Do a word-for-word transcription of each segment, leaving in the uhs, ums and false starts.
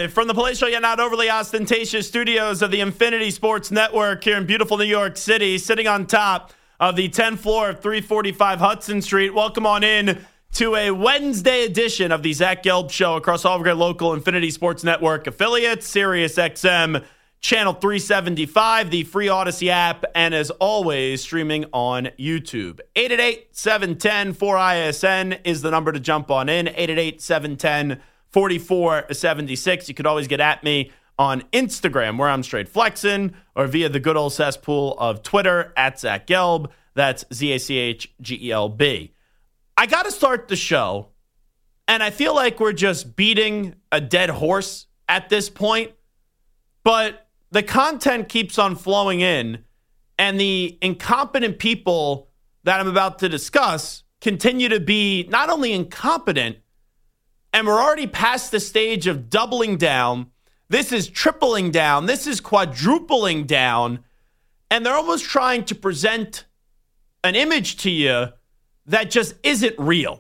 Live from the palatial yet not overly ostentatious studios of the Infinity Sports Network here in beautiful New York City, sitting on top of the tenth floor of three forty-five Hudson Street. Welcome on in to a Wednesday edition of the Zach Gelb Show across all of our local Infinity Sports Network affiliates, Sirius X M, Channel three seventy-five, the free Odyssey app, and as always, streaming on YouTube. eight eight eight, seven one zero, four I S N is the number to jump on in. eight eight eight, seven one zero, four four seven six. You could always get at me on Instagram, where I'm straight flexing, or via the good old cesspool of Twitter, at Zach Gelb. That's Z A C H G E L B. I got to start the show, and I feel like we're just beating a dead horse at this point, but the content keeps on flowing in, and the incompetent people that I'm about to discuss continue to be not only incompetent, and we're already past the stage of doubling down. This is tripling down. This is quadrupling down, and they're almost trying to present an image to you that just isn't real.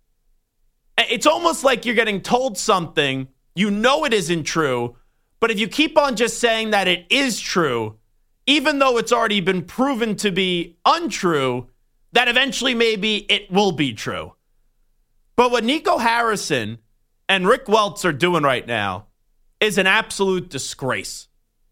It's almost like you're getting told something, you know it isn't true, but if you keep on just saying that it is true, even though it's already been proven to be untrue, that eventually maybe it will be true. But what Nico Harrison and Rick Welts are doing right now is an absolute disgrace.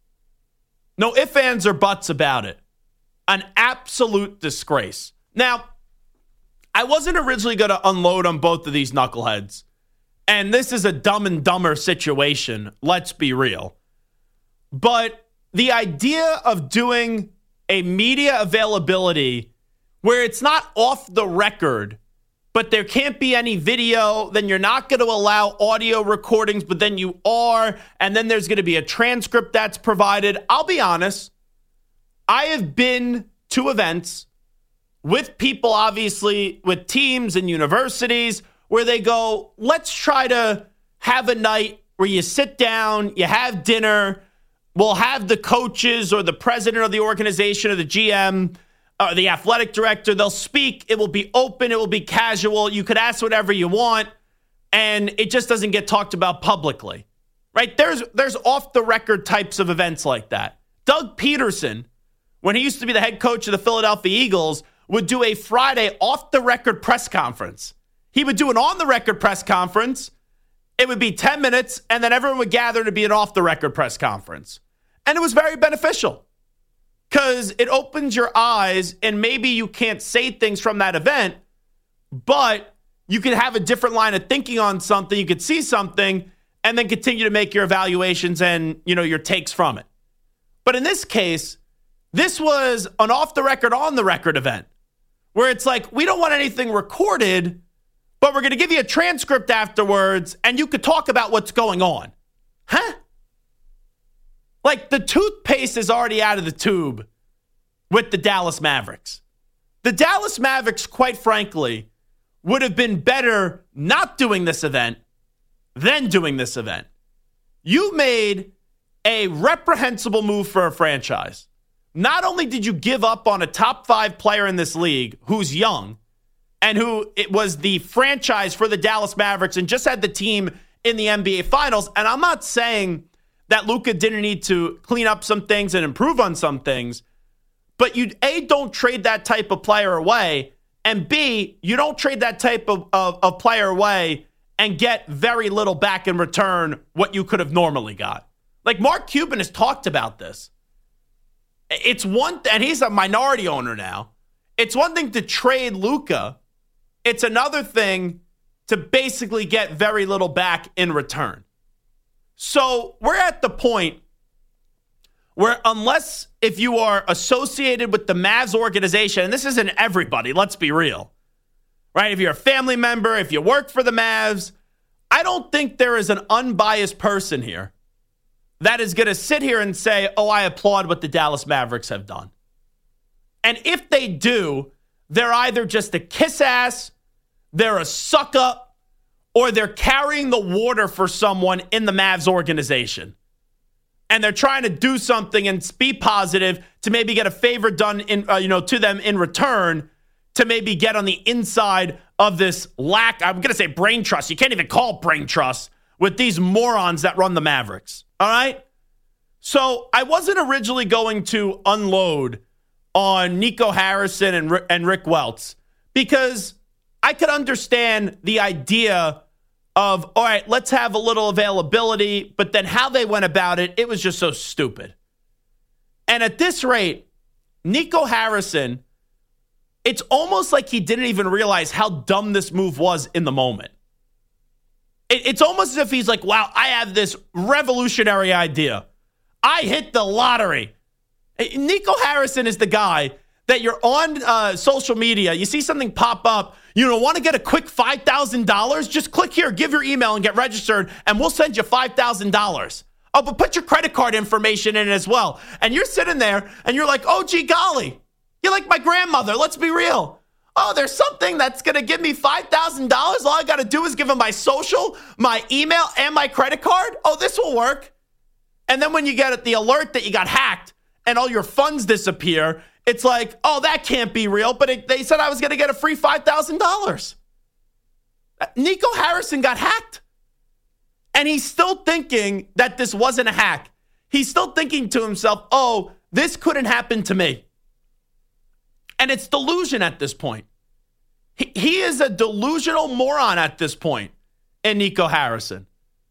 No ifs, ands, or buts about it. An absolute disgrace. Now, I wasn't originally going to unload on both of these knuckleheads. And this is a dumb and dumber situation, let's be real. But the idea of doing a media availability where it's not off the record, but there can't be any video, then you're not going to allow audio recordings, but then you are, and then there's going to be a transcript that's provided. I'll be honest, I have been to events with people, obviously, with teams and universities, where they go, let's try to have a night where you sit down, you have dinner, we'll have the coaches or the president of the organization or the G M or the athletic director, they'll speak, it will be open, it will be casual, you could ask whatever you want, and it just doesn't get talked about publicly, right? There's, there's off-the-record types of events like that. Doug Peterson, when he used to be the head coach of the Philadelphia Eagles, would do a Friday off-the-record press conference. He would do an on-the-record press conference. It would be ten minutes, and then everyone would gather to be an off-the-record press conference. And it was very beneficial because it opens your eyes, and maybe you can't say things from that event, but you can have a different line of thinking on something. You could see something and then continue to make your evaluations and, you know, your takes from it. But in this case, this was an off-the-record, on-the-record event where it's like, we don't want anything recorded, but we're going to give you a transcript afterwards, and you could talk about what's going on. Huh? Like, the toothpaste is already out of the tube with the Dallas Mavericks. The Dallas Mavericks, quite frankly, would have been better not doing this event than doing this event. You made a reprehensible move for a franchise. Not only did you give up on a top five player in this league who's young, and who it was the franchise for the Dallas Mavericks and just had the team in the N B A Finals. And I'm not saying that Luka didn't need to clean up some things and improve on some things, but you, A, don't trade that type of player away, and B, you don't trade that type of, of, of player away and get very little back in return what you could have normally got. Like, Mark Cuban has talked about this. It's one, and he's a minority owner now. It's one thing to trade Luka. It's another thing to basically get very little back in return. So we're at the point where, unless if you are associated with the Mavs organization, and this isn't everybody, let's be real, right? If you're a family member, if you work for the Mavs, I don't think there is an unbiased person here that is going to sit here and say, oh, I applaud what the Dallas Mavericks have done. And if they do, they're either just a kiss ass, they're a suck up, or they're carrying the water for someone in the Mavs organization. And they're trying to do something and be positive to maybe get a favor done in, uh, you know, to them in return, to maybe get on the inside of this lack, I'm going to say brain trust. You can't even call it brain trust with these morons that run the Mavericks. All right? So I wasn't originally going to unload on Nico Harrison and, and Rick Welts because I could understand the idea of, all right, let's have a little availability, but then how they went about it, it was just so stupid. And at this rate, Nico Harrison, it's almost like he didn't even realize how dumb this move was in the moment. It, it's almost as if he's like, wow, I have this revolutionary idea. I hit the lottery. Nico Harrison is the guy that you're on uh, social media, you see something pop up, you know, want to get a quick five thousand dollars? Just click here, give your email and get registered, and we'll send you five thousand dollars. Oh, but put your credit card information in as well. And you're sitting there, and you're like, oh, gee golly, you're like my grandmother, let's be real. Oh, there's something that's going to give me five thousand dollars? All I got to do is give them my social, my email, and my credit card? Oh, this will work. And then when you get the alert that you got hacked and all your funds disappear, it's like, oh, that can't be real. But it, they said I was going to get a free five thousand dollars. Nico Harrison got hacked. And he's still thinking that this wasn't a hack. He's still thinking to himself, oh, this couldn't happen to me. And it's delusion at this point. He, he is a delusional moron at this point in Nico Harrison.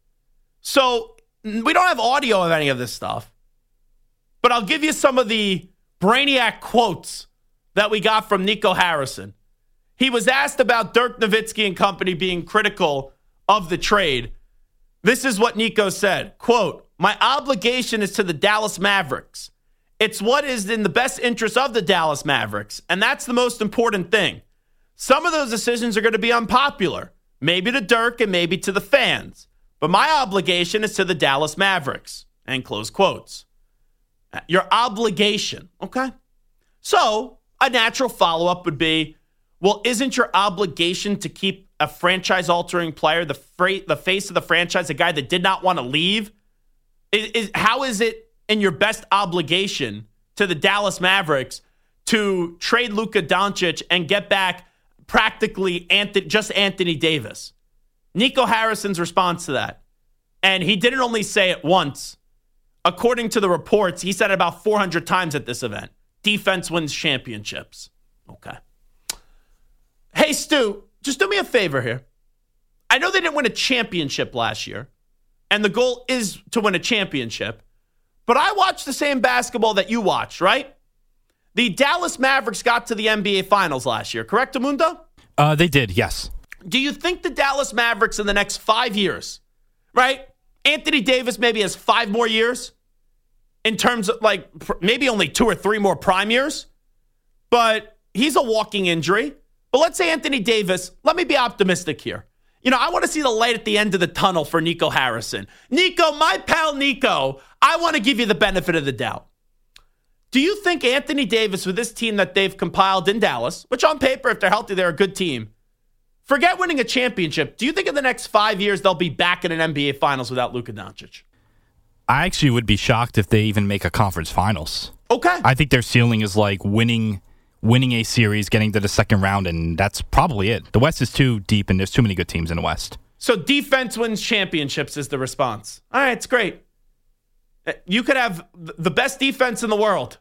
So we don't have audio of any of this stuff. But I'll give you some of the brainiac quotes that we got from Nico Harrison. He was asked about Dirk Nowitzki and company being critical of the trade. This is what Nico said, quote, my obligation is to the Dallas Mavericks. It's what is in the best interest of the Dallas Mavericks, and that's the most important thing. Some of those decisions are going to be unpopular, maybe to Dirk and maybe to the fans, but my obligation is to the Dallas Mavericks, and close quotes. Your obligation, okay? So a natural follow-up would be, well, isn't your obligation to keep a franchise-altering player, the fra- the face of the franchise, a guy that did not want to leave? Is, is, how is it in your best obligation to the Dallas Mavericks to trade Luka Doncic and get back practically Anthony, just Anthony Davis? Nico Harrison's response to that, and he didn't only say it once. According to the reports, he said it about four hundred times at this event. Defense wins championships. Okay. Hey, Stu, just do me a favor here. I know they didn't win a championship last year, and the goal is to win a championship, but I watched the same basketball that you watched, right? The Dallas Mavericks got to the N B A Finals last year, correct, Amundo? Uh, they did, yes. Do you think the Dallas Mavericks in the next five years, right? Anthony Davis maybe has five more years in terms of like maybe only two or three more prime years, but he's a walking injury. But let's say Anthony Davis, let me be optimistic here. You know, I want to see the light at the end of the tunnel for Nico Harrison. Nico, my pal Nico, I want to give you the benefit of the doubt. Do you think Anthony Davis with this team that they've compiled in Dallas, which on paper, if they're healthy, they're a good team, forget winning a championship, do you think in the next five years they'll be back in an N B A Finals without Luka Doncic? I actually would be shocked if they even make a conference finals. Okay. I think their ceiling is like winning winning a series, getting to the second round, and that's probably it. The West is too deep, and there's too many good teams in the West. So defense wins championships is the response. All right, it's great. You could have the best defense in the world.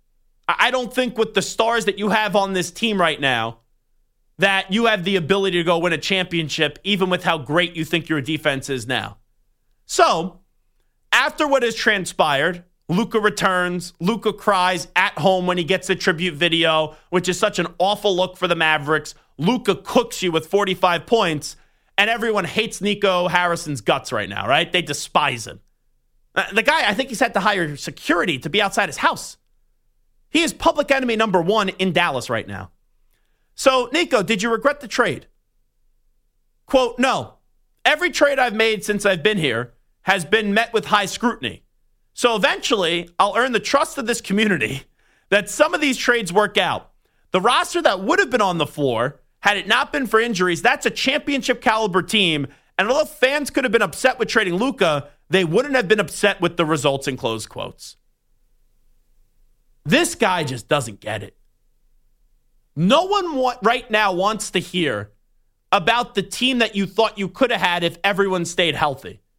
I don't think with the stars that you have on this team right now that you have the ability to go win a championship, even with how great you think your defense is now. So, after what has transpired, Luka returns. Luka cries at home when he gets a tribute video, which is such an awful look for the Mavericks. Luka cooks you with forty-five points, and everyone hates Nico Harrison's guts right now, right? They despise him. The guy, I think he's had to hire security to be outside his house. He is public enemy number one in Dallas right now. So, Nico, did you regret the trade? Quote, no. Every trade I've made since I've been here has been met with high scrutiny. So eventually, I'll earn the trust of this community that some of these trades work out. The roster that would have been on the floor, had it not been for injuries, that's a championship caliber team. And although fans could have been upset with trading Luka, they wouldn't have been upset with the results in close quotes. This guy just doesn't get it. No one wa- right now wants to hear about the team that you thought you could have had if everyone stayed healthy.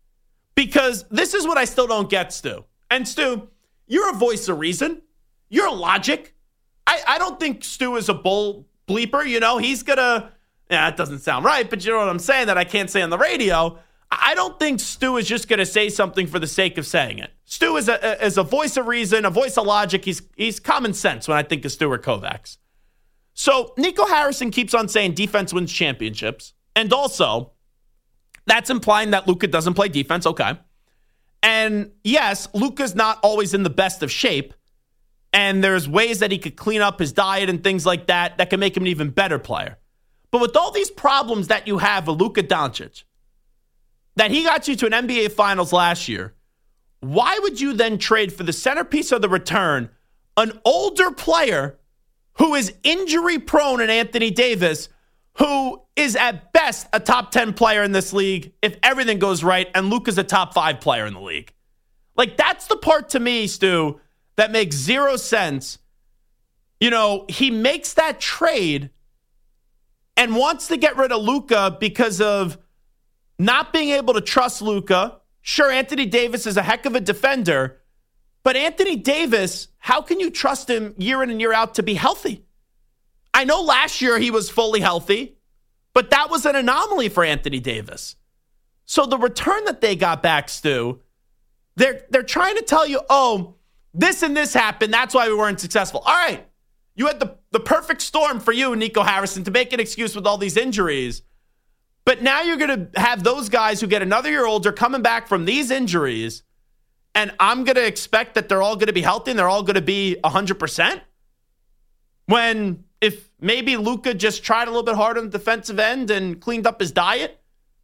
Because this is what I still don't get, Stu. And Stu, you're a voice of reason. You're a logic. I, I don't think Stu is a bull bleeper. You know, he's going to, yeah, that doesn't sound right, but you know what I'm saying that I can't say on the radio. I don't think Stu is just going to say something for the sake of saying it. Stu is a, is a voice of reason, a voice of logic. He's, he's common sense when I think of Stuart Kovacs. So Nico Harrison keeps on saying defense wins championships. And also, that's implying that Luka doesn't play defense. Okay. And yes, Luka's not always in the best of shape. And there's ways that he could clean up his diet and things like that that can make him an even better player. But with all these problems that you have with Luka Doncic, that he got you to an N B A Finals last year, why would you then trade for the centerpiece of the return, an older player who is injury prone in Anthony Davis, who is at best a top ten player in this league if everything goes right, and Luka's a top five player in the league? Like, that's the part to me, Stu, that makes zero sense. You know, he makes that trade and wants to get rid of Luka because of not being able to trust Luka. Sure, Anthony Davis is a heck of a defender, but Anthony Davis, how can you trust him year in and year out to be healthy? I know last year he was fully healthy, but that was an anomaly for Anthony Davis. So the return that they got back, Stu, they're, they're trying to tell you, oh, this and this happened, that's why we weren't successful. All right, you had the, the perfect storm for you, Nico Harrison, to make an excuse with all these injuries. But now you're going to have those guys who get another year older coming back from these injuries, and I'm going to expect that they're all going to be healthy and they're all going to be one hundred percent? When if maybe Luka just tried a little bit harder on the defensive end and cleaned up his diet,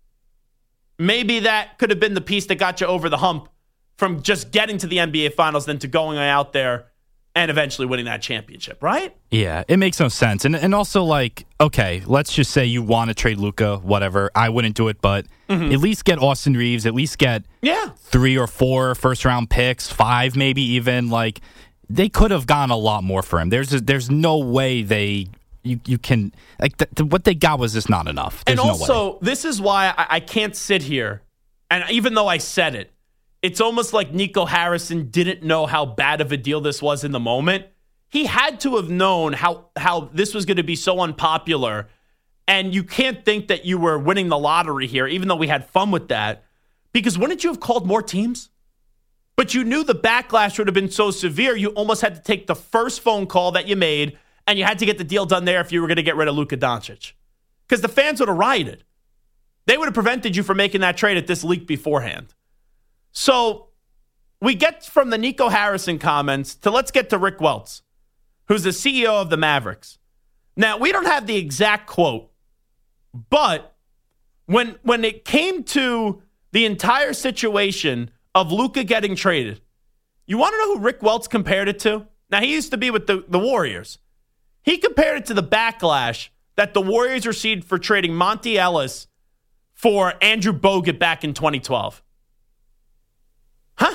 maybe that could have been the piece that got you over the hump from just getting to the N B A Finals than to going out there and eventually winning that championship, right? Yeah, it makes no sense. And and also, like, okay, let's just say you want to trade Luka, whatever. I wouldn't do it, but mm-hmm. at least get Austin Reeves, at least get yeah. three or four first-round picks, five maybe even. Like, they could have gone a lot more for him. There's a, there's no way they you you can like th- th- what they got was just not enough. There's and also, no way. This is why I, I can't sit here, and even though I said it, it's almost like Nico Harrison didn't know how bad of a deal this was in the moment. He had to have known how how this was going to be so unpopular, and you can't think that you were winning the lottery here, even though we had fun with that, because wouldn't you have called more teams? But you knew the backlash would have been so severe, you almost had to take the first phone call that you made, and you had to get the deal done there if you were going to get rid of Luka Doncic. Because the fans would have rioted. They would have prevented you from making that trade at this leak beforehand. So we get from the Nico Harrison comments to let's get to Rick Welts, who's the C E O of the Mavericks. Now, we don't have the exact quote, but when when it came to the entire situation of Luka getting traded, you want to know who Rick Welts compared it to? Now, he used to be with the, the Warriors. He compared it to the backlash that the Warriors received for trading Monty Ellis for Andrew Bogut back in twenty twelve. Huh?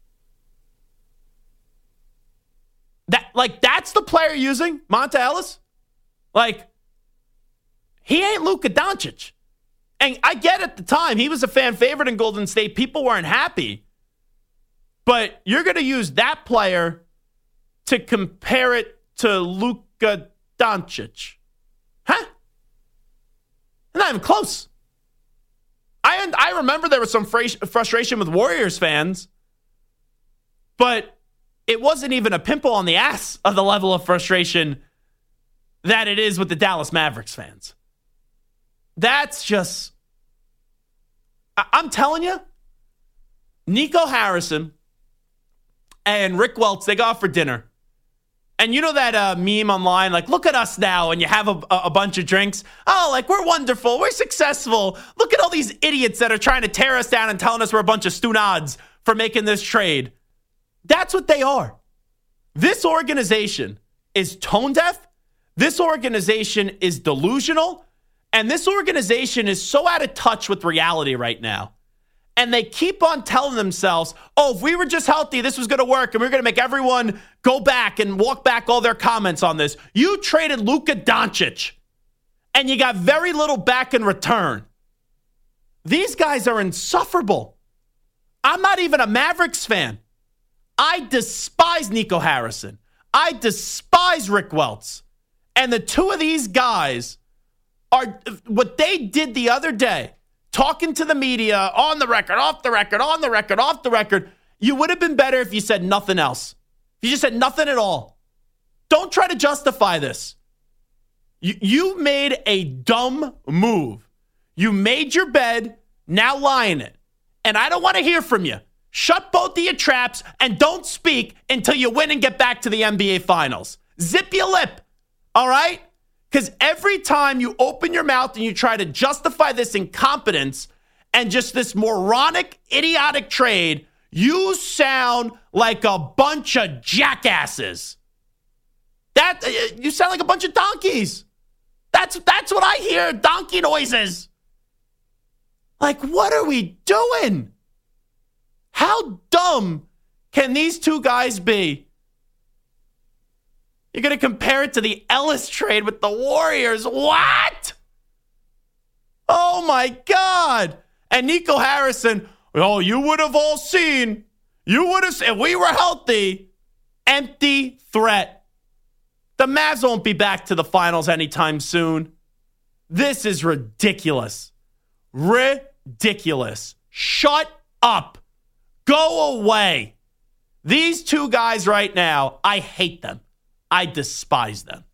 That like that's the player using Monta Ellis? Like, he ain't Luka Doncic. And I get at the time, he was a fan favorite in Golden State. People weren't happy. But you're going to use that player to compare it to Luka Doncic. Huh? Not even close. I I remember there was some frustration with Warriors fans, but it wasn't even a pimple on the ass of the level of frustration that it is with the Dallas Mavericks fans. That's just, I- I'm telling you, Nico Harrison and Rick Welts, they go out for dinner. And you know that uh, meme online, like, look at us now, and you have a, a bunch of drinks. Oh, like, we're wonderful. We're successful. Look at all these idiots that are trying to tear us down and telling us we're a bunch of stunads for making this trade. That's what they are. This organization is tone deaf. This organization is delusional. And this organization is so out of touch with reality right now. And they keep on telling themselves, oh, if we were just healthy, this was going to work, and we we're going to make everyone go back and walk back all their comments on this. You traded Luka Doncic, and you got very little back in return. These guys are insufferable. I'm not even a Mavericks fan. I despise Nico Harrison. I despise Rick Welts. And the two of these guys are, what they did the other day, talking to the media, on the record, off the record, on the record, off the record, you would have been better if you said nothing else. If you just said nothing at all. Don't try to justify this. You, you made a dumb move. You made your bed, now lie in it. And I don't want to hear from you. Shut both of your traps and don't speak until you win and get back to the N B A Finals. Zip your lip, all right? Because every time you open your mouth and you try to justify this incompetence and just this moronic, idiotic trade, you sound like a bunch of jackasses. That uh, you sound like a bunch of donkeys. That's that's what I hear, donkey noises. Like, what are we doing? How dumb can these two guys be? You're going to compare it to the Ellis trade with the Warriors. What? Oh, my God. And Nico Harrison, oh, you would have all seen. You would have seen. If we were healthy. Empty threat. The Mavs won't be back to the finals anytime soon. This is ridiculous. Ridiculous. Shut up. Go away. These two guys right now, I hate them. I despise them.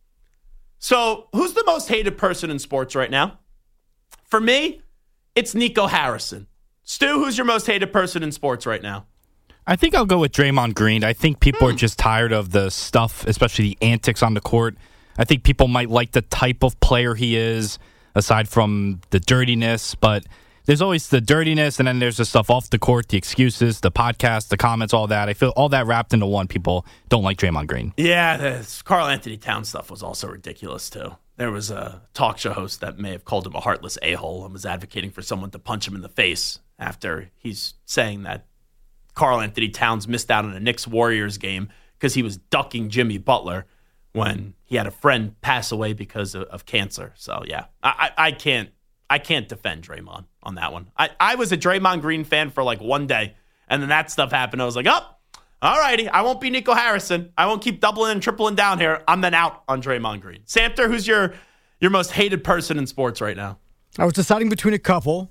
So, who's the most hated person in sports right now? For me, it's Nico Harrison. Stu, who's your most hated person in sports right now? I think I'll go with Draymond Green. I think people mm. are just tired of the stuff, especially the antics on the court. I think people might like the type of player he is, aside from the dirtiness, but there's always the dirtiness, and then there's the stuff off the court, the excuses, the podcast, the comments, all that. I feel all that wrapped into one. People don't like Draymond Green. Yeah, the Karl Anthony Towns stuff was also ridiculous, too. There was a talk show host that may have called him a heartless a-hole and was advocating for someone to punch him in the face after he's saying that Karl Anthony Towns missed out on a Knicks-Warriors game because he was ducking Jimmy Butler when he had a friend pass away because of, of cancer. So, yeah, I, I, I can't. I can't defend Draymond on that one. I, I was a Draymond Green fan for like one day, and then that stuff happened. I was like, oh, all righty. I won't be Nico Harrison. I won't keep doubling and tripling down here. I'm then out on Draymond Green. Samter, who's your your most hated person in sports right now? I was deciding between a couple.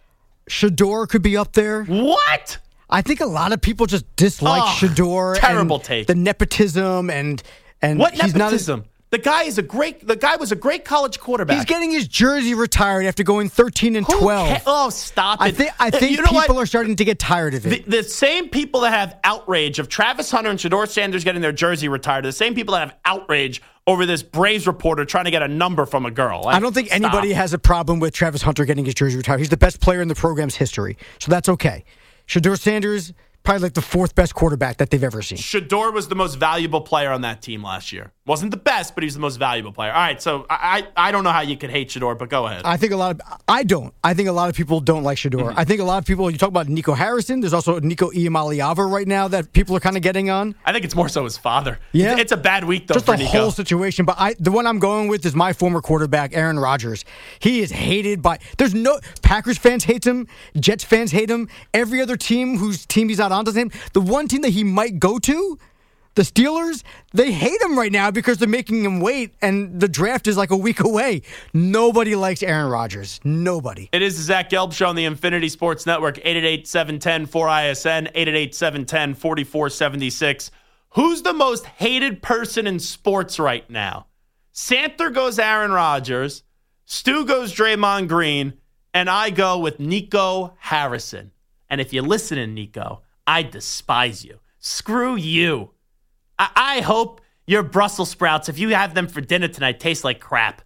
Shedeur could be up there. What? I think a lot of people just dislike oh, Shedeur. Terrible and take. The nepotism and and what he's nepotism? Not a, The guy is a great. The guy was a great college quarterback. He's getting his jersey retired after going thirteen and Who twelve. Ca- oh, stop it! I think I think you know people what? are starting to get tired of it. The, the same people that have outrage of Travis Hunter and Shedeur Sanders getting their jersey retired are the same people that have outrage over this Braves reporter trying to get a number from a girl. Like, I don't think stop. anybody has a problem with Travis Hunter getting his jersey retired. He's the best player in the program's history, so that's okay. Shedeur Sanders, probably like the fourth best quarterback that they've ever seen. Shedeur was the most valuable player on that team last year. Wasn't the best, but he was the most valuable player. All right, so I I, I don't know how you could hate Shedeur, but go ahead. I think a lot of I don't. I think a lot of people don't like Shedeur. Mm-hmm. I think a lot of people. You talk about Nico Harrison. There's also Nico Iamaleava right now that people are kind of getting on. I think it's more so his father. Yeah, it's, it's a bad week though. Just for the Nico. whole situation. But I, the one I'm going with is my former quarterback, Aaron Rodgers. He is hated by. There's no Packers fans hate him. Jets fans hate him. Every other team whose team he's out on doesn't hate him. The one team that he might go to, the Steelers, they hate him right now because they're making him wait, and the draft is like a week away. Nobody likes Aaron Rodgers. Nobody. It is the Zach Gelb Show on the Infinity Sports Network, eight eight eight, seven one zero, four I S N, eight eight eight, seven one zero, four four seven six. Who's the most hated person in sports right now? Santer goes Aaron Rodgers, Stu goes Draymond Green, and I go with Nico Harrison. And if you're listening, Nico, I despise you. Screw you. I, I hope your Brussels sprouts, if you have them for dinner tonight, taste like crap.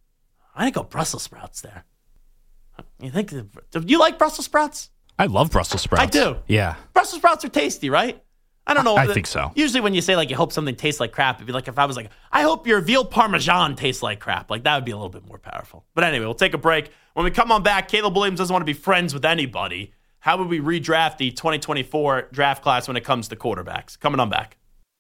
I didn't go Brussels sprouts there. You think? Do you like Brussels sprouts? I love Brussels sprouts. I do. Yeah. Brussels sprouts are tasty, right? I don't know. I, I think so. Usually when you say like you hope something tastes like crap, it'd be like if I was like, I hope your veal parmesan tastes like crap. Like that would be a little bit more powerful. But anyway, we'll take a break. When we come on back, Caleb Williams doesn't want to be friends with anybody. How would we redraft the twenty twenty-four draft class when it comes to quarterbacks? Coming on back.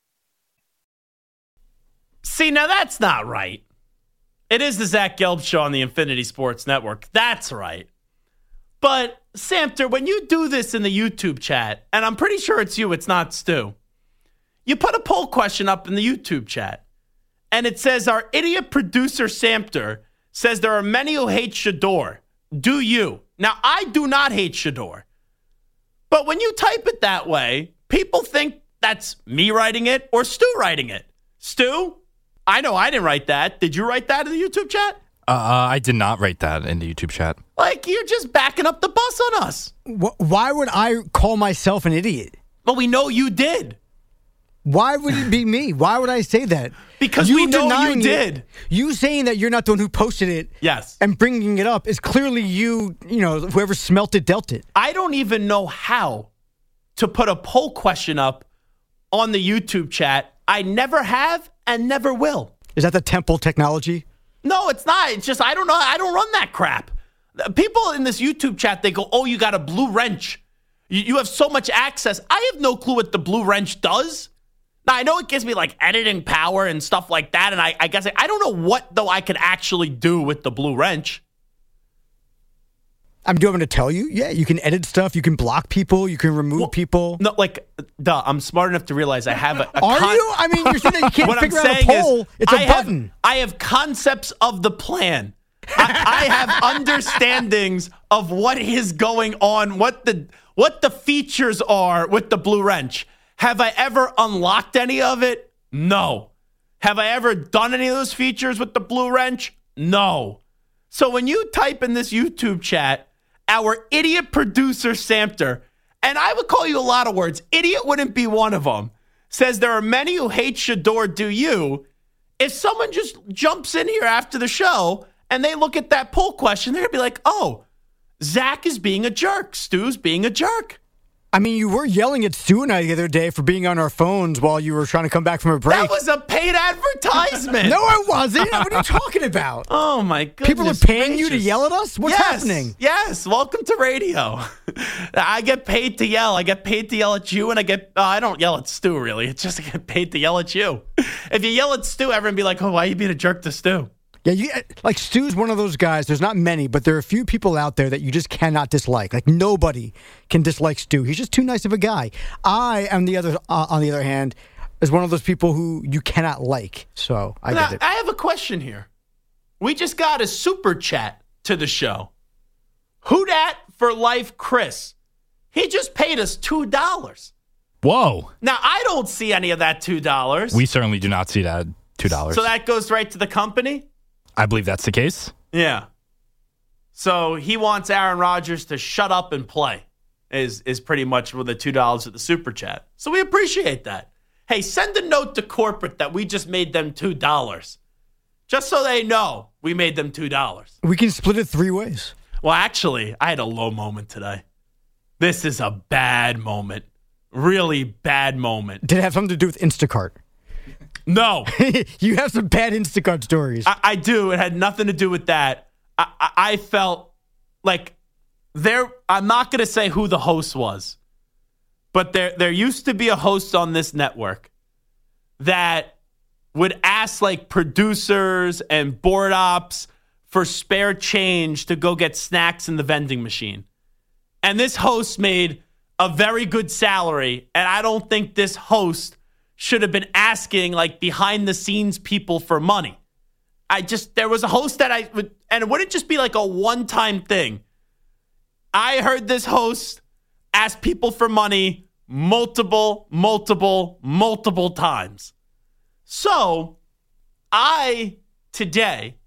See, now that's not right. It is the Zach Gelb Show on the Infinity Sports Network. That's right. But Samter, when you do this in the YouTube chat, and I'm pretty sure it's you, it's not Stu, you put a poll question up in the YouTube chat, and it says, our idiot producer Samter says there are many who hate Shedeur. Do you? Now, I do not hate Shedeur. But when you type it that way, people think that's me writing it or Stu writing it. Stu, I know I didn't write that. Did you write that in the YouTube chat? Uh, I did not write that in the YouTube chat. Like, you're just backing up the bus on us. Why would I call myself an idiot? Well, we know you did. Why would it be me? Why would I say that? Because you we know you denying did. It, you saying that you're not the one who posted it yes. and bringing it up is clearly you, you know, whoever smelt it, dealt it. I don't even know how to put a poll question up on the YouTube chat. I never have and never will. Is that the Temple technology? No, it's not. It's just, I don't know. I don't run that crap. People in this YouTube chat, they go, oh, you got a blue wrench. You, you have so much access. I have no clue what the blue wrench does. Now, I know it gives me like editing power and stuff like that. And I, I guess I, I don't know what, though, I could actually do with the blue wrench. I'm doing to tell you. Yeah, you can edit stuff. You can block people. You can remove well, people. No, like, duh, I'm smart enough to realize I have a, a Are con- you? I mean, you're saying that you can't what figure I'm out a poll. Is, it's a I button. Have, I have concepts of the plan. I, I have understandings of what is going on, what the what the features are with the blue wrench. Have I ever unlocked any of it? No. Have I ever done any of those features with the blue wrench? No. So when you type in this YouTube chat, our idiot producer Samter, and I would call you a lot of words, idiot wouldn't be one of them, says there are many who hate Shedeur, do you? If someone just jumps in here after the show and they look at that poll question, they're going to be like, oh, Zach is being a jerk. Stu's being a jerk. I mean, you were yelling at Stu and I the other day for being on our phones while you were trying to come back from a break. That was a paid advertisement. No, it wasn't. What are you talking about? Oh, my goodness. People are paying gracious. you to yell at us? What's yes, happening? Yes. Welcome to radio. I get paid to yell. I get paid to yell at you, and I get, uh, I don't yell at Stu, really. It's just I get paid to yell at you. If you yell at Stu, everyone be like, oh, why are you being a jerk to Stu? Yeah, you, like Stu's one of those guys. There's not many, but there are a few people out there that you just cannot dislike. Like nobody can dislike Stu. He's just too nice of a guy. I am the other. Uh, on the other hand, is one of those people who you cannot like. So I now, get it. I have a question here. We just got a super chat to the show. Who dat for life, Chris? He just paid us two dollars. Whoa! Now I don't see any of that two dollars. We certainly do not see that two dollars. So that goes right to the company. I believe that's the case. Yeah. So he wants Aaron Rodgers to shut up and play is is pretty much with the two dollars at the super chat. So we appreciate that. Hey, send a note to corporate that we just made them two dollars. Just so they know we made them two dollars. We can split it three ways. Well, actually, I had a low moment today. This is a bad moment. Really bad moment. Did it have something to do with Instacart? No. You have some bad Instacart stories. I, I do. It had nothing to do with that. I, I, I felt like there. I'm not going to say who the host was, but there there used to be a host on this network that would ask like producers and board ops for spare change to go get snacks in the vending machine. And this host made a very good salary, and I don't think this host should have been asking like behind the scenes people for money. I just, there was a host that I would, and it wouldn't just be like a one time thing. I heard this host ask people for money multiple, multiple, multiple times. So I today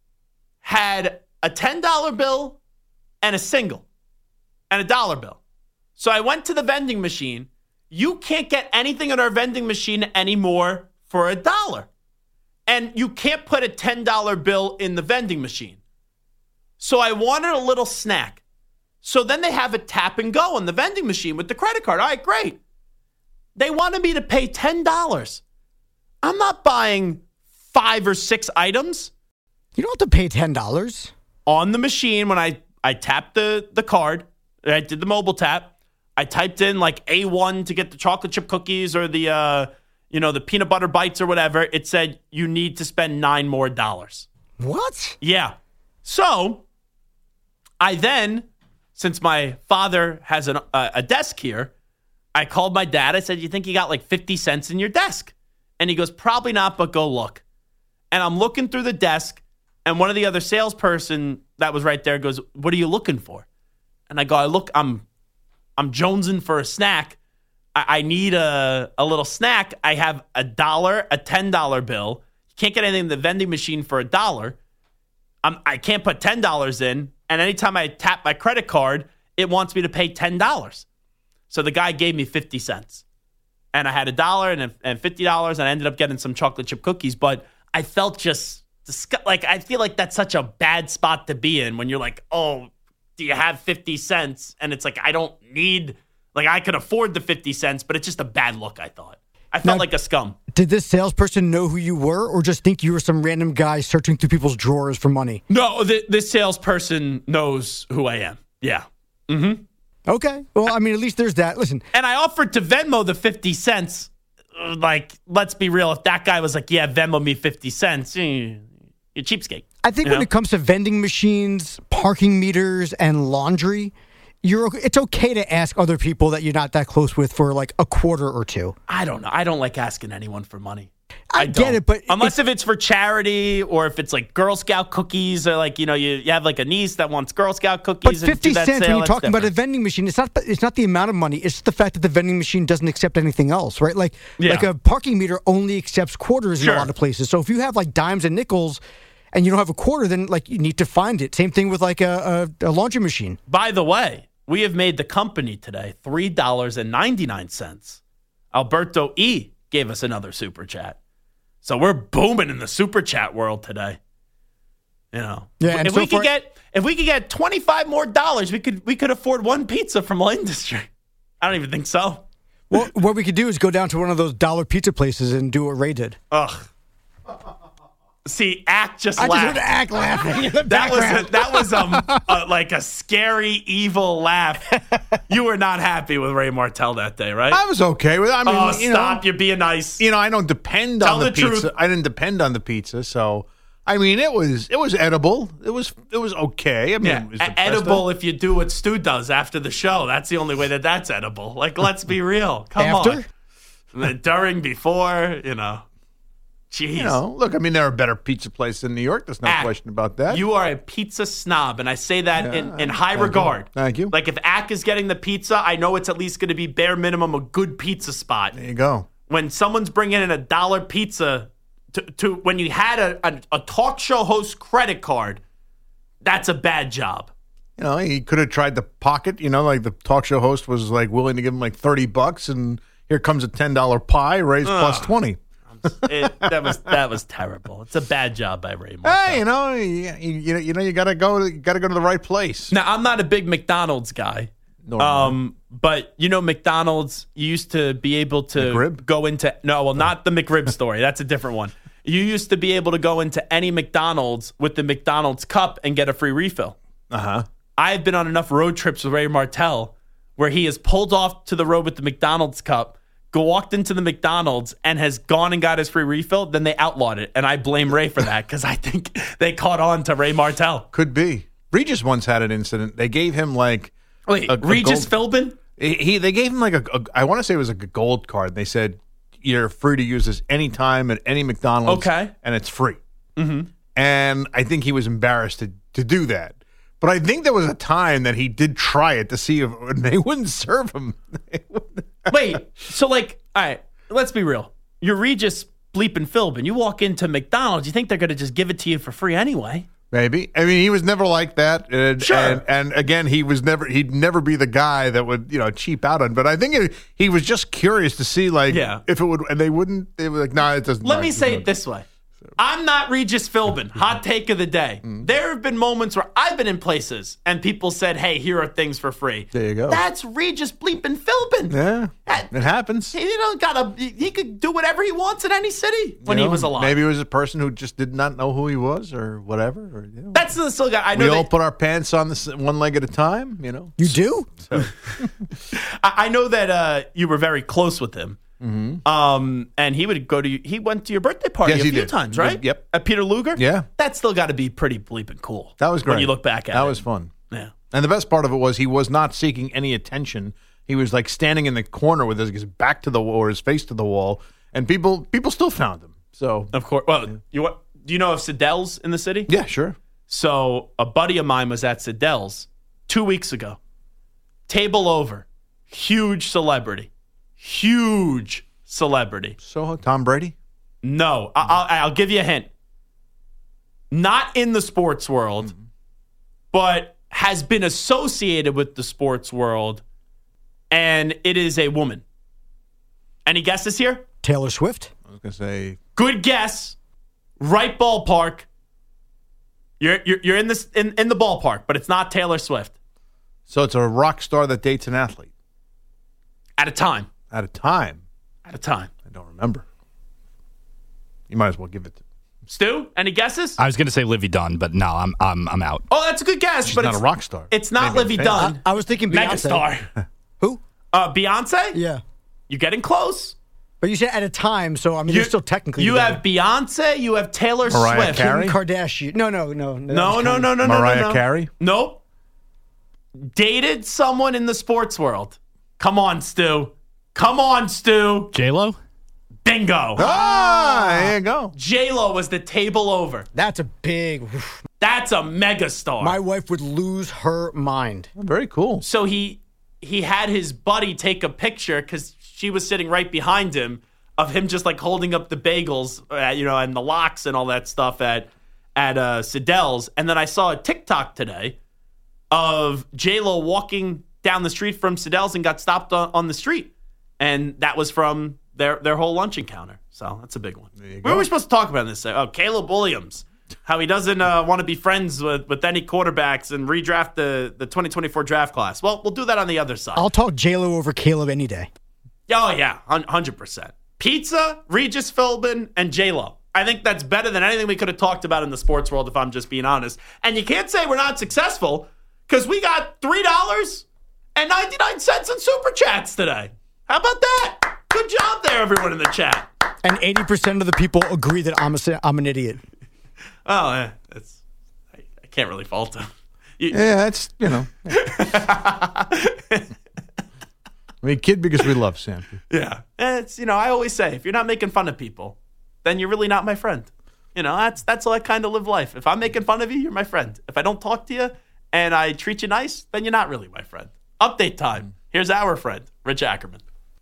had a ten dollar bill and a single and a dollar bill. So I went to the vending machine. You can't get anything at our vending machine anymore for a dollar. And you can't put a ten dollar bill in the vending machine. So I wanted a little snack. So then they have a tap and go on the vending machine with the credit card. All right, great. They wanted me to pay ten dollars. I'm not buying five or six items. You don't have to pay ten dollars. On the machine, when I, I tapped the, the card, I did the mobile tap, I typed in like A one to get the chocolate chip cookies or the, uh, you know, the peanut butter bites or whatever. It said you need to spend nine more dollars. What? Yeah. So I then since my father has an, uh, a desk here, I called my dad. I said, you think you got like fifty cents in your desk? And he goes, probably not, but go look. And I'm looking through the desk, and one of the other salesperson that was right there goes, what are you looking for? And I go, I look, I'm I'm jonesing for a snack. I, I need a, a little snack. I have a dollar, a ten dollar bill. You can't get anything in the vending machine for a dollar. I'm, I can't put ten dollars in. And anytime I tap my credit card, it wants me to pay ten dollars. So the guy gave me fifty cents. And I had a dollar and, and fifty dollars, and I ended up getting some chocolate chip cookies. But I felt just, disgust- like, I feel like that's such a bad spot to be in when you're like, oh, do you have fifty cents? And it's like, I don't need, like, I could afford the fifty cents, but it's just a bad look, I thought. I felt Now, like a scum. Did this salesperson know who you were, or just think you were some random guy searching through people's drawers for money? No, th- this salesperson knows who I am. Yeah. Mm-hmm. Okay. Well, I mean, at least there's that. Listen. And I offered to Venmo the fifty cents. Like, let's be real. If that guy was like, yeah, Venmo me fifty cents, eh, you're cheapskate. I think you when know? it comes to vending machines, parking meters, and laundry, you're it's okay to ask other people that you're not that close with for like a quarter or two. I don't know. I don't like asking anyone for money. I, I get don't. it, but unless if it's for charity or if it's like Girl Scout cookies or like, you know, you, you have like a niece that wants Girl Scout But cookies. fifty and do that cents sale, when you're talking about a different. vending machine, it's not it's not the amount of money. It's the fact that the vending machine doesn't accept anything else, right? Like Yeah. like a parking meter only accepts quarters Sure. in a lot of places. So if you have like dimes and nickels and you don't have a quarter, then like you need to find it. Same thing with like a, a, a laundry machine. By the way, we have made the company today three dollars and ninety-nine cents. Alberto E. gave us another super chat. So we're booming in the super chat world today. You know, Yeah, and if so we could far- get if we could get twenty-five more dollars, we could we could afford one pizza from all industry. I don't even think so. Well, what we could do is go down to one of those dollar pizza places and do what Ray did. Ugh. See, Act just I just laughed. heard Act laughing in the That was a, background. that was um a, like a scary, evil laugh. You were not happy with Ray Martell that day, right? I was okay with it. I mean, oh, you stop! know, You're being nice. you know, I don't depend Tell on the, the pizza. truth. I didn't depend on the pizza, so I mean, it was it was edible. It was it was okay. I mean, Yeah, it was e- the best edible of- if you do what Stu does after the show. That's the only way that that's edible. Like, let's be real. Come After? on. During, before, you know. Jeez. You know, look, I mean, there are better pizza places in New York. There's no Ack, question about that. You are a pizza snob, and I say that Yeah, in, in high thank you. regard. Thank you. Like, if Ack is getting the pizza, I know it's at least going to be bare minimum a good pizza spot. there you go. When someone's bringing in a dollar pizza to, to when you had a, a, a talk show host credit card, that's a bad job. You know, he could have tried to pocket. You know, like the talk show host was like willing to give him like thirty bucks, and here comes a ten dollar pie raised plus twenty. It, that was that was terrible. It's a bad job by Ray Martell. Hey, you know, you, you, you know, you gotta go. You gotta go to the right place. Now, I'm not a big McDonald's guy. Normally. Um, but you know, McDonald's used to be able to McRib? go into no, well, not the McRib story. That's a different one. You used to be able to go into any McDonald's with the McDonald's cup and get a free refill. Uh huh. I've been on enough road trips with Ray Martell where he has pulled off to the road with the McDonald's cup, go walked into the McDonald's and has gone and got his free refill. Then they outlawed it, and I blame Ray for that because I think they caught on to Ray Martell. Could be. Regis once had an incident. They gave him like Wait, a- a Regis gold- Philbin? He, he they gave him like a, a I want to say it was like a gold card. They said you're free to use this anytime at any McDonald's. Okay. And it's free. Mm-hmm. And I think he was embarrassed to, to do that. But I think there was a time that he did try it to see if and they wouldn't serve him. Wait, so like, all right, let's be real. You're Regis bleeping Philbin. You walk into McDonald's, you think they're going to just give it to you for free anyway. Maybe. I mean, he was never like that. And, Sure. And, and again, he was never, he'd never be the guy that would, you know, cheap out on. But I think it, he was just curious to see, like, Yeah. if it would, and they wouldn't, they were like, nah, it doesn't. Let no, me it's say not." it this way. I'm not Regis Philbin. Hot take of the day. There have been moments where I've been in places and people said, hey, here are things for free. There you go. That's Regis bleeping Philbin. Yeah. That- It happens. He don't gotta. He he could do whatever he wants in any city when You he know, was alive. Maybe it was a person who just did not know who he was or whatever. Or, you know. That's the still guy. I know We all that. put our pants on this one leg at a time, you know. You do? I, I know that uh, you were very close with him. Mm-hmm. Um, and he would go to. He went to your birthday party Yes, a he few did. times, He right? did, yep. At Peter Luger. Yeah. That's still got to be pretty bleeping cool. That was great. when you look back at that it. was fun. Yeah. And the best part of it was he was not seeking any attention. He was like standing in the corner with his back to the wall or his face to the wall, and people people still found him. So Of course. Well, yeah. you what? Do you know of Siddell's in the city? Yeah, sure. So a buddy of mine was at Siddell's two weeks ago. Table over. Huge celebrity. Huge celebrity. So Tom Brady? No. I- I'll, I'll give you a hint. Not in the sports world, mm-hmm. but has been associated with the sports world, and it is a woman. Any guesses here? Taylor Swift? I was going to say... Good guess. Right ballpark. You're you're, you're in, this, in, in the ballpark, but it's not Taylor Swift. So it's a rock star that dates an athlete. At a time. At a time? At a time. I don't remember. You might as well give it to Stu, any guesses? I was going to say Livy Dunn, but no, I'm I'm I'm out. Oh, that's a good guess. She's but not it's a rock star. It's not Maybe Livy a fan. Dunn. I, I was thinking Beyonce. Megastar. Who? Uh, Beyonce? Yeah. You're getting close. But you said at a time, so I mean, You- you're still technically You together. have Beyonce. You have Taylor Mariah Swift. Carey? Kim Kardashian. No, no, no. No, No, no, no, no, no, Mariah no, no. Carey? Nope. Dated someone in the sports world. Come on, Stu. Come on, Stu. J Lo. Bingo. Ah, there you go. J-Lo was the table over. That's a big. That's a megastar. My wife would lose her mind. Very cool. So he he had his buddy take a picture because she was sitting right behind him of him just like holding up the bagels, uh, you know, and the lox and all that stuff at at uh, Siddell's. And then I saw a TikTok today of J-Lo walking down the street from Siddell's and got stopped on, on the street, and that was from their their whole lunch encounter. So that's a big one. you What go. were we supposed to talk about in this? Oh, Caleb Williams. How he doesn't uh, want to be friends with, with any quarterbacks and redraft the, the twenty twenty-four draft class. Well, we'll do that on the other side. I'll talk J-Lo over Caleb any day. Oh, yeah, one hundred percent. Pizza, Regis Philbin, and J-Lo. I think that's better than anything we could have talked about in the sports world, if I'm just being honest. And you can't say we're not successful because we got three dollars and ninety-nine cents in Super Chats today. How about that? Good job there, everyone in the chat. And eighty percent of the people agree that I'm, a, I'm an idiot. Oh, yeah, that's, I, I can't really fault him. You, Yeah, that's, you know. I mean, kid because we love Sam. Yeah. It's, you know, I always say, if you're not making fun of people, then you're really not my friend. You know, that's that's how I kind of live life. If I'm making fun of you, you're my friend. If I don't talk to you and I treat you nice, then you're not really my friend. Update time. Here's our friend, Rich Ackerman.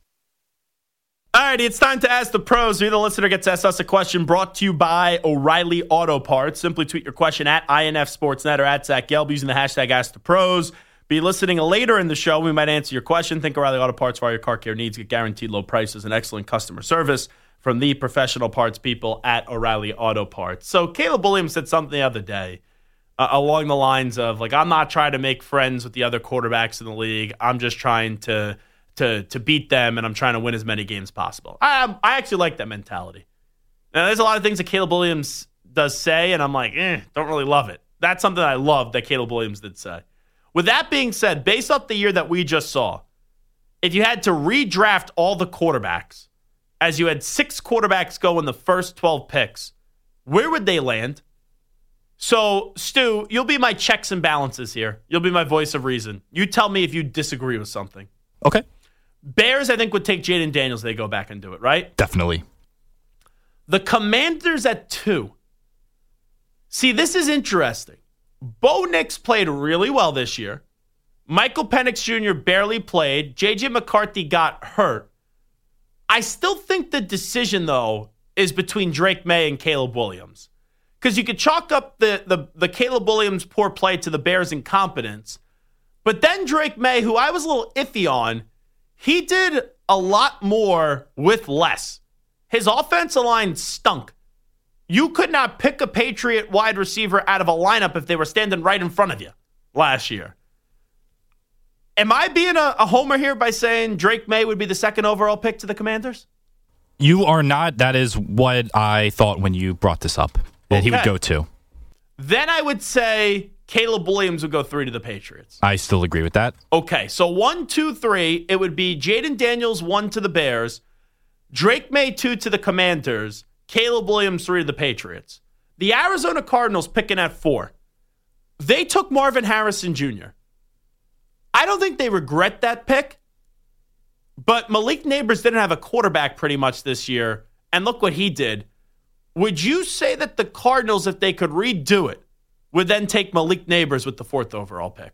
All righty, it's time to Ask the Pros. You, the listener, gets to ask us a question brought to you by O'Reilly Auto Parts. Simply tweet your question at I N F Sportsnet or at Zach Gelb using the hashtag Ask the Pros. Be listening later in the show. We might answer your question. Think O'Reilly Auto Parts for all your car care needs. Get guaranteed low prices and excellent customer service from the professional parts people at O'Reilly Auto Parts. So Caleb Williams said something the other day uh, along the lines of, like, I'm not trying to make friends with the other quarterbacks in the league. I'm just trying to to to beat them, and I'm trying to win as many games as possible. I I actually like that mentality. Now, there's a lot of things that Caleb Williams does say, and I'm like, eh, don't really love it. That's something I love that Caleb Williams did say. With that being said, based off the year that we just saw, if you had to redraft all the quarterbacks, as you had six quarterbacks go in the first twelve picks, where would they land? So, Stu, you'll be my checks and balances here. You'll be my voice of reason. You tell me if you disagree with something. Okay. Bears, I think, would take Jaden Daniels. They go back and do it, right? Definitely. The Commanders at two. See, this is interesting. Bo Nix played really well this year. Michael Penix Junior barely played. J J McCarthy got hurt. I still think the decision, though, is between Drake May and Caleb Williams. Because you could chalk up the, the, the Caleb Williams poor play to the Bears' incompetence. But then Drake May, who I was a little iffy on, he did a lot more with less. His offensive line stunk. You could not pick a Patriot wide receiver out of a lineup if they were standing right in front of you last year. Am I being a, a homer here by saying Drake May would be the second overall pick to the Commanders? You are not. That is what I thought when you brought this up, that Okay. he would go to. Then I would say Caleb Williams would go three to the Patriots. I still agree with that. Okay, so one, two, three. It would be Jaden Daniels, one to the Bears. Drake May, two to the Commanders. Caleb Williams, three to the Patriots. The Arizona Cardinals picking at four. They took Marvin Harrison Junior I don't think they regret that pick, but Malik Neighbors didn't have a quarterback pretty much this year, and look what he did. Would you say that the Cardinals, if they could redo it, would then take Malik Neighbors with the fourth overall pick?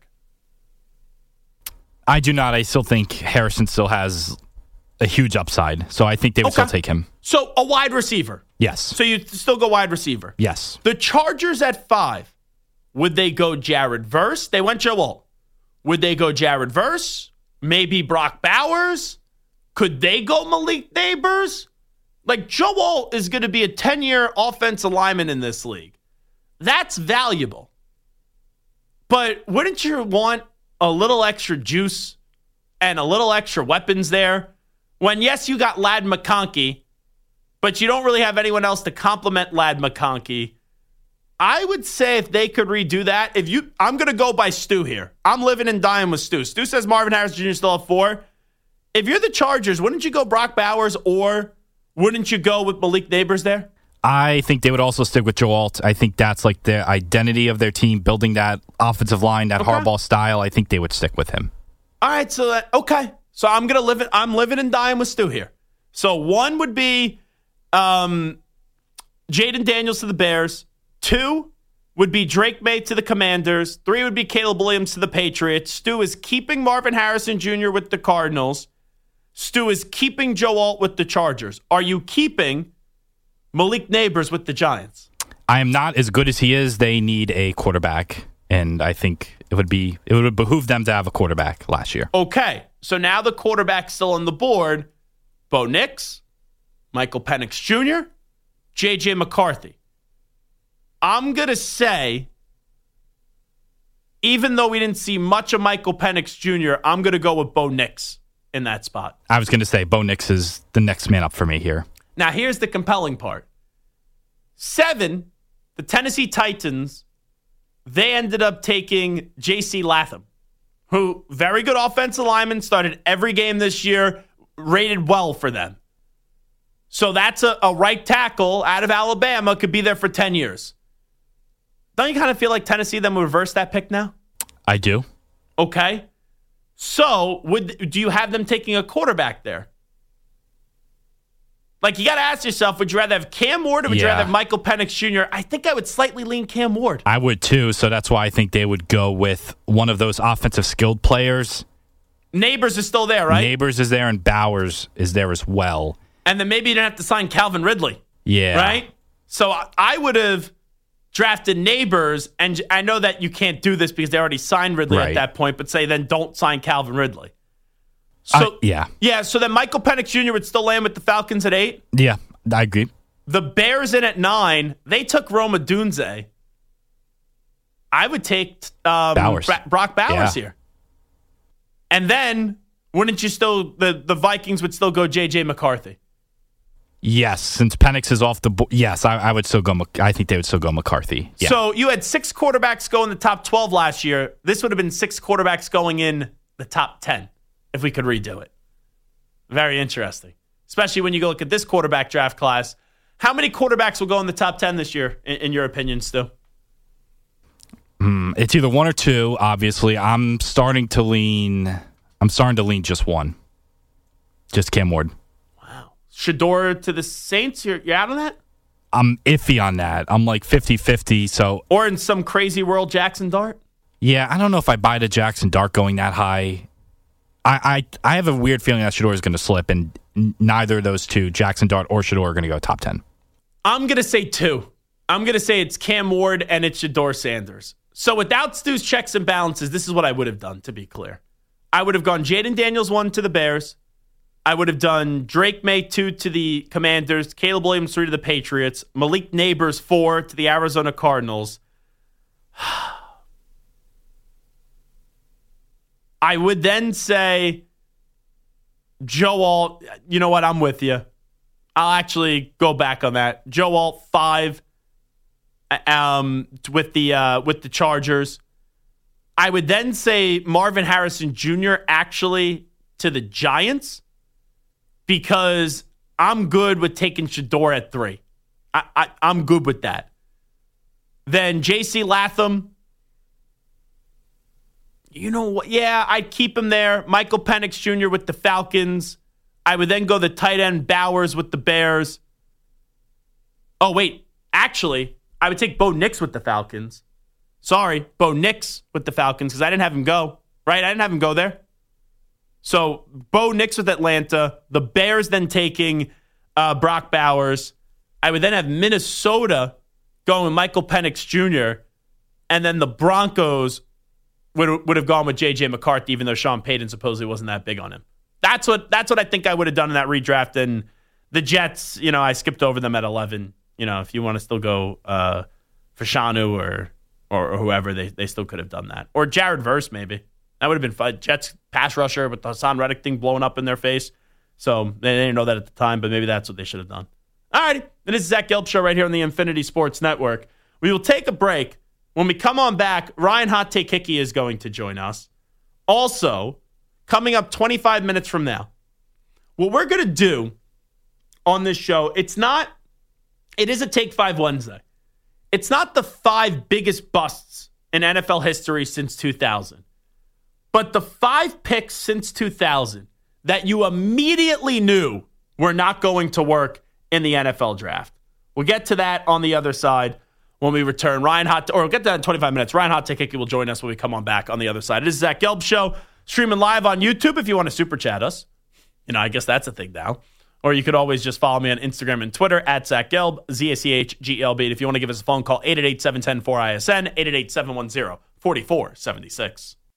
I do not. I still think Harrison still has a huge upside, so I think they would Okay. still take him. So a wide receiver. Yes. So you still go wide receiver. Yes. The Chargers at five, would they go Jared Verse? They went Joe Alt. Would they go Jared Verse? Maybe Brock Bowers? Could they go Malik Neighbors? Like, Joe Alt is going to be a ten-year offensive lineman in this league. That's valuable. But wouldn't you want a little extra juice and a little extra weapons there? When, yes, you got Ladd McConkey, but you don't really have anyone else to complement Ladd McConkey. I would say if they could redo that, if you, I'm going to go by Stu here. I'm living and dying with Stu. Stu says Marvin Harrison Junior still at four. If you're the Chargers, wouldn't you go Brock Bowers or wouldn't you go with Malik Neighbors there? I think they would also stick with Joe Alt. I think that's like the identity of their team, building that offensive line, that Okay. Harbaugh style. I think they would stick with him. All right, so that, okay. So I'm gonna live it. I'm living and dying with Stu here. So one would be um, Jaden Daniels to the Bears. Two would be Drake May to the Commanders. Three would be Caleb Williams to the Patriots. Stu is keeping Marvin Harrison Junior with the Cardinals. Stu is keeping Joe Alt with the Chargers. Are you keeping Malik Neighbors with the Giants? I am not as good as he is. They need a quarterback, and I think it would be it would behoove them to have a quarterback last year. Okay, so now the quarterback's still on the board. Bo Nix, Michael Penix Junior, J J McCarthy. I'm going to say, even though we didn't see much of Michael Penix Junior, I'm going to go with Bo Nix in that spot. I was going to say Bo Nix is the next man up for me here. Now, here's the compelling part. Seven, the Tennessee Titans, they ended up taking J C Latham, who, very good offensive lineman, started every game this year, rated well for them. So that's a, a right tackle out of Alabama, could be there for ten years. Don't you kind of feel like Tennessee then will reverse that pick now? I do. Okay. So would do you have them taking a quarterback there? Like, you got to ask yourself, would you rather have Cam Ward or would you Yeah. rather have Michael Penix Junior? I think I would slightly lean Cam Ward. I would too, so that's why I think they would go with one of those offensive skilled players. Neighbors is still there, right? Neighbors is there and Bowers is there as well. And then maybe you didn't have to sign Calvin Ridley. Yeah. Right? So I- I would have drafted Neighbors, and I know that you can't do this because they already signed Ridley Right. at that point, but say then don't sign Calvin Ridley. So Uh, yeah. Yeah, so then Michael Penix Junior would still land with the Falcons at eight. Yeah, I agree. The Bears in at nine. They took Roma Dunze. I would take um, Bowers. Bra- Brock Bowers Yeah. here. And then, wouldn't you still, the, the Vikings would still go J J McCarthy? Yes, since Penix is off the board, yes, I, I would still go. Mc- I think they would still go McCarthy. Yeah. So you had six quarterbacks go in the top twelve last year. This would have been six quarterbacks going in the top ten if we could redo it. Very interesting. Especially when you go look at this quarterback draft class. How many quarterbacks will go in the top ten this year, in, in your opinion, Stu? Mm, it's either one or two. Obviously, I'm starting to lean. I'm starting to lean just one. Just Cam Ward. Wow. Shador to the Saints, you're, you're out on that? I'm iffy on that. I'm like fifty-fifty. So Or in some crazy world, Jackson Dart? yeah, I don't know if I buy the Jackson Dart going that high. I I, I have a weird feeling that Shador is going to slip, and n- neither of those two, Jackson Dart or Shador, are going to go top ten. I'm going to say two. I'm going to say it's Cam Ward and it's Shador Sanders. So without Stu's checks and balances, this is what I would have done, to be clear. I would have gone Jaden Daniels one to the Bears. I would have done Drake May two to the Commanders, Caleb Williams three to the Patriots, Malik Neighbors four to the Arizona Cardinals. I would then say Joe Alt, you know what, I'm with you. I'll actually go back on that. Joe Alt five um, with the uh, with the Chargers. I would then say Marvin Harrison Junior actually to the Giants because I'm good with taking Shador at three. I, I, I'm good with that. Then J C Latham. You know what? Yeah, I'd keep him there. Michael Penix Junior with the Falcons. I would then go the tight end Bowers with the Bears. Oh, wait. Actually, I would take Bo Nix with the Falcons. Sorry, Bo Nix with the Falcons because I didn't have him go. Right? I didn't have him go there. So Bo Nix with Atlanta. The Bears then taking uh, Brock Bowers. I would then have Minnesota going with Michael Penix Junior And then the Broncos would would have gone with J J McCarthy, even though Sean Payton supposedly wasn't that big on him. That's what that's what I think I would have done in that redraft. And the Jets, you know, I skipped over them at eleven. You know, if you want to still go uh, for Shanu or, or or whoever, they they still could have done that. Or Jared Verse, maybe. That would have been fun. Jets pass rusher with the Hassan Reddick thing blowing up in their face. So they didn't know that at the time, but maybe that's what they should have done. All righty. It is Zach Gelb Show right here on the Infinity Sports Network. We will take a break. When we come on back, Ryan Hot Take Hickey is going to join us. Also, coming up twenty-five minutes from now, what we're going to do on this show, it's not, it is a Take Five Wednesday. It's not the five biggest busts in N F L history since two thousand, but the five picks since two thousand that you immediately knew were not going to work in the N F L draft. We'll get to that on the other side when we return. Ryan Hot, or we'll get to that in twenty-five minutes. Ryan Hot Take Hickey will join us when we come on back on the other side. It is Zach Gelb Show, streaming live on YouTube if you want to super chat us. You know, I guess that's a thing now. Or you could always just follow me on Instagram and Twitter at Zach Gelb, Z A C H G E L B. And if you want to give us a phone call, eight eight eight, seven one zero, four I S N, eight eight eight, seven one zero, four four seven six.